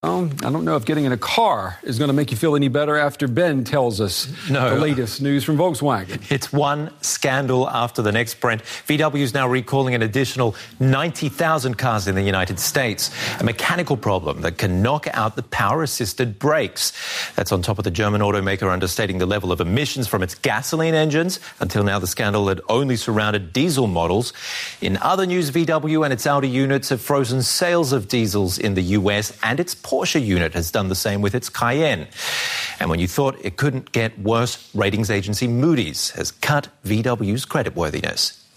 I don't know if getting in a car is going to make you feel any better after Ben tells us the latest news from Volkswagen. It's one scandal after the next, Brent. VW is now recalling an additional 90,000 cars in the United States. A mechanical problem that can knock out the power-assisted brakes. That's on top of the German automaker understating the level of emissions from its gasoline engines. Until now, the scandal had only surrounded diesel models. In other news, VW and its Audi units have frozen sales of diesels in the US, and its Porsche unit has done the same with its Cayenne. And when you thought it couldn't get worse, ratings agency Moody's has cut VW's creditworthiness.